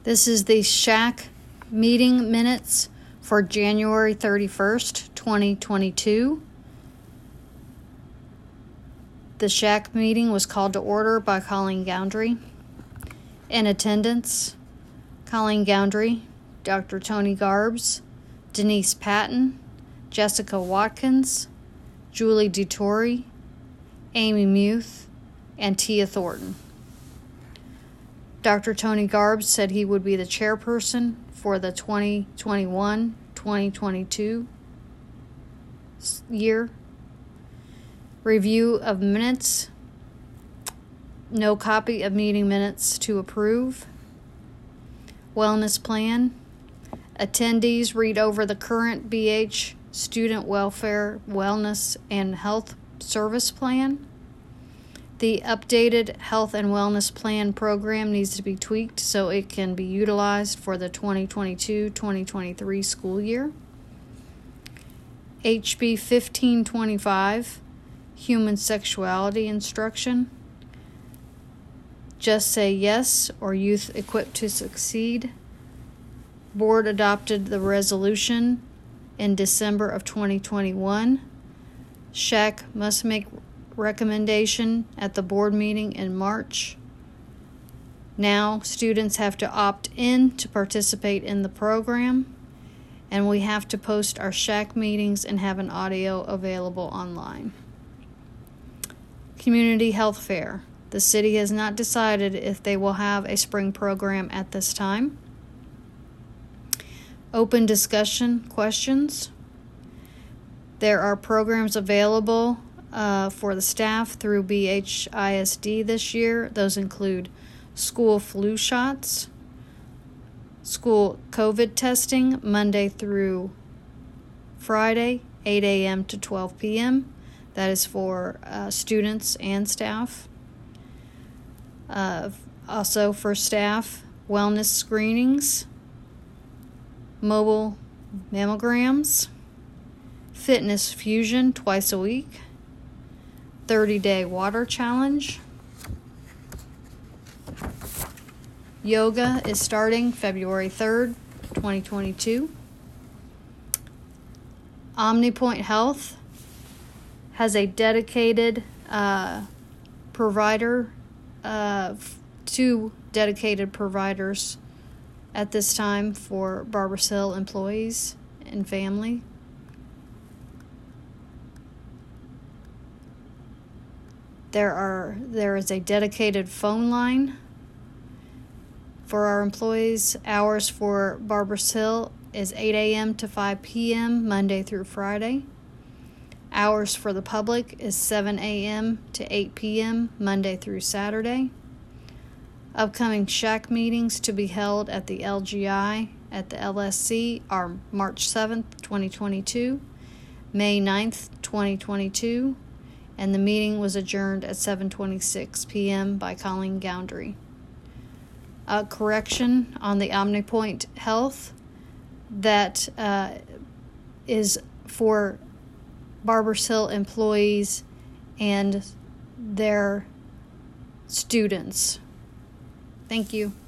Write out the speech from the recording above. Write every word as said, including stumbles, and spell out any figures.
This is the S H A C meeting minutes for January thirty-first, twenty twenty-two. The S H A C meeting was called to order by Colleen Goundry. In attendance, Colleen Goundry, Doctor Tony Garbs, Denise Patton, Jessica Watkins, Julie DeTore, Amy Muth, and Tia Thornton. Doctor Tony Garbs said he would be the chairperson for the twenty twenty-one twenty twenty-two year. Review of minutes. No copy of meeting minutes to approve. Wellness plan. Attendees read over the current B H Student Welfare, Wellness, and Health Service Plan. The updated Health and Wellness Plan program needs to be tweaked so it can be utilized for the twenty twenty-two twenty twenty-three school year. H B fifteen twenty-five, Human Sexuality Instruction. Just Say Yes, or Youth Equipped to Succeed. Board adopted the resolution in December of twenty twenty-one. S H A C must make recommendation at the board meeting in March. Now students have to opt in to participate in the program, and we have to post our S H A C meetings and have an audio available online. Community Health Fair. The city has not decided if they will have a spring program at this time. Open discussion questions. There are programs available uh, for the staff through B H I S D this year. Those include school flu shots, school COVID testing Monday through Friday, eight a.m. to twelve p.m. That is for uh, students and staff. Uh, also for staff, wellness screenings, mobile mammograms, fitness fusion twice a week, thirty-day water challenge. Yoga is starting February third, twenty twenty-two. OmniPoint Health has a dedicated uh, provider, uh, two dedicated providers at this time for Barbers Hill employees and family. There are there is a dedicated phone line for our employees. Hours for Barbers Hill is eight a.m. to five p.m. Monday through Friday. Hours for the public is seven a.m. to eight p.m. Monday through Saturday. Upcoming S H A C meetings to be held at the L G I at the L S C are March seventh, twenty twenty-two, May ninth, twenty twenty-two, and the meeting was adjourned at seven twenty-six p.m. by Colleen Goundry. A correction on the OmniPoint Health that uh, is for Barbers Hill employees and their students. Thank you.